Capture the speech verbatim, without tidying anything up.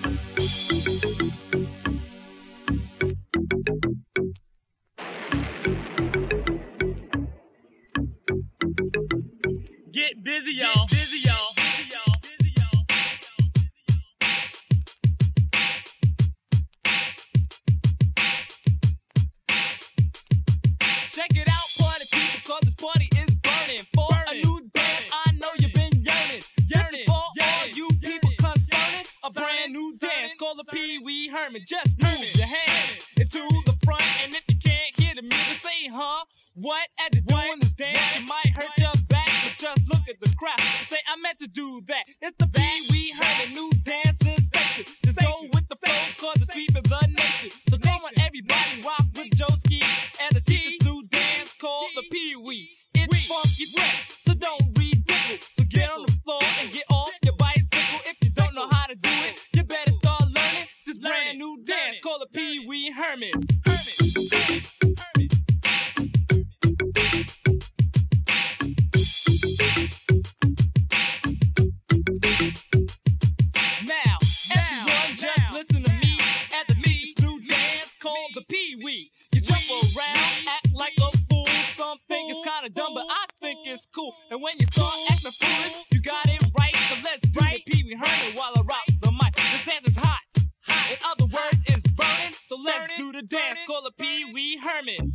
Get busy, y'all. Get busy, y'all. Check it out, party people, cause this party is burning. For burning. A new dance, I know you've been yearning. Yearning for yearning. All you yearning. People concerning a Certain. Brand new dance called the Pee Wee Herman. Just move Herman. Your hand into the front, and if you can't hear the music, say, huh? What? As you're doing this dance, it might hurt your back, but just look at the crowd. Say, I meant to do that. It's the Pee Wee Herman new dance sensation. Just go with the flow, cause it's sweeping the nation. So come on, everybody, rock with Joeski and the T. Called the Pee Wee. It's funky fresh, so don't ridicule. So get on the floor and get off your bicycle. If you don't know how to do it, you better start learning this brand new dance called the Pee Wee Herman. Now, everyone just listen to me at the T's new dance called the Pee Wee. You jump around, act like a some think it's kinda dumb, but I think it's cool. And when you start acting foolish, you got it right. So let's do the Pee Wee Herman while I rock the mic. This dance is hot. In other words, it's burning. So let's do the dance called the Pee Wee Herman.